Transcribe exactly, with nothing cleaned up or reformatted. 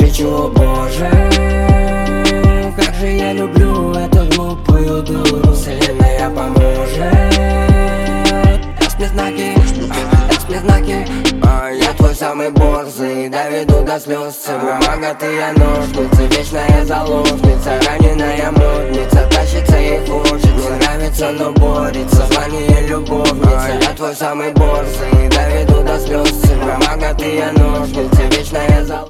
кричу: боже, как же я люблю эту глупую дуру. Вселенная поможет, даст мне знаки, даст мне знаки. А я твой самый борзый, доведу до слез. Бумага, ты я ножницы, вечная заложница, раненая модница, тащится ей хочется. Не нравится, но борется, звание любовница. Я твой самый борзый, доведу до слез. Бумага, ты я ножницы, вечная заложница.